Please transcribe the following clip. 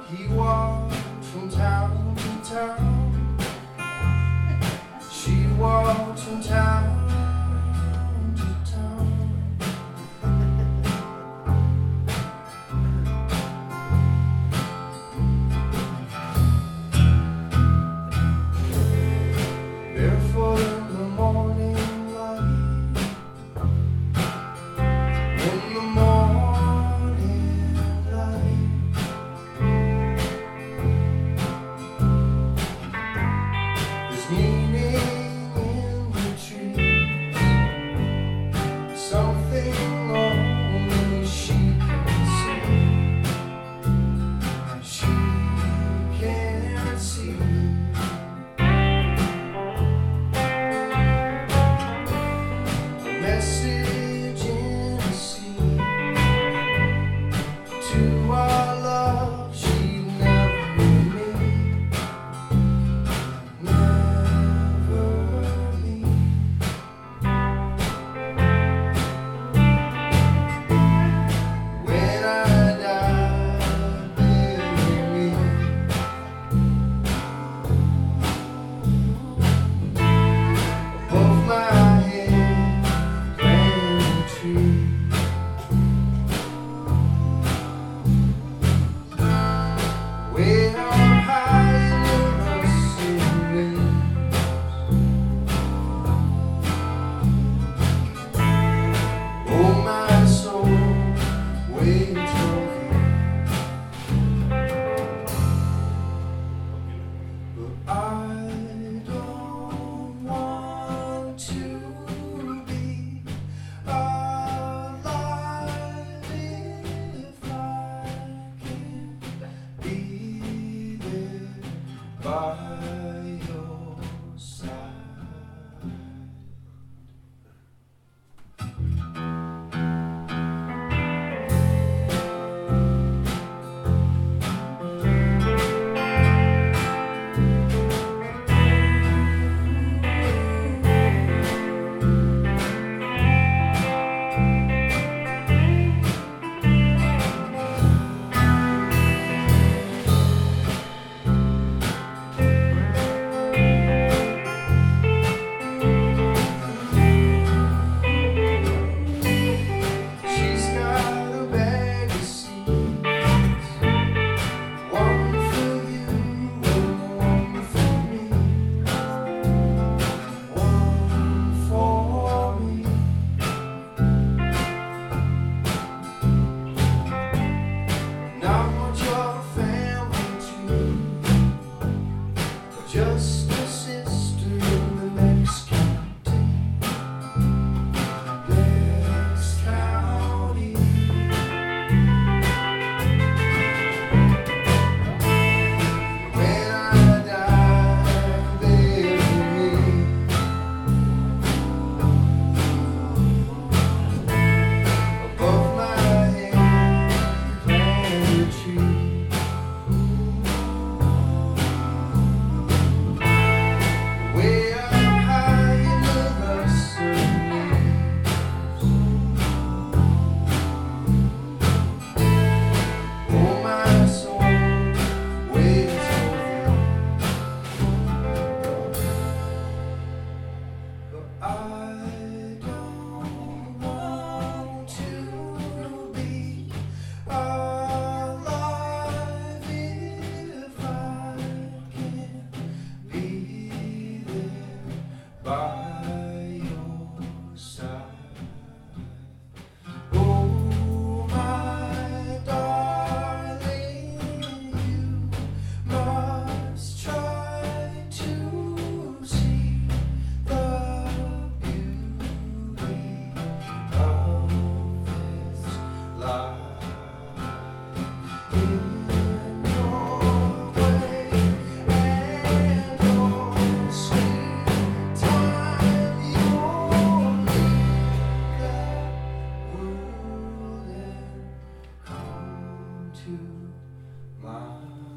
He walked from town to town. She walked from town to town. Barefoot in the morning light. In the morning light. There's meaning in the trees, something only she can see. She can't see. A message in the sea to our love she never meet. Never leave. When I die, bury me above my head, plant a tree. Way up high in the rustling leaves. Oh, my soul, wait till but I don't want to be alive if I can be there by your side. She's got a bag of seeds, one for you and one for me, one for me. And I want your family too, just a sister in the next county. Next county. When I die, bury me above my head, plant a tree. Way up high in the rustling leaves. Oh, my soul, wait till but I don't want to be alive if I can be there by your side. Oh, my darling, you must try to see the beauty of this life. In your way and your sweet time, you'll make that world and come to my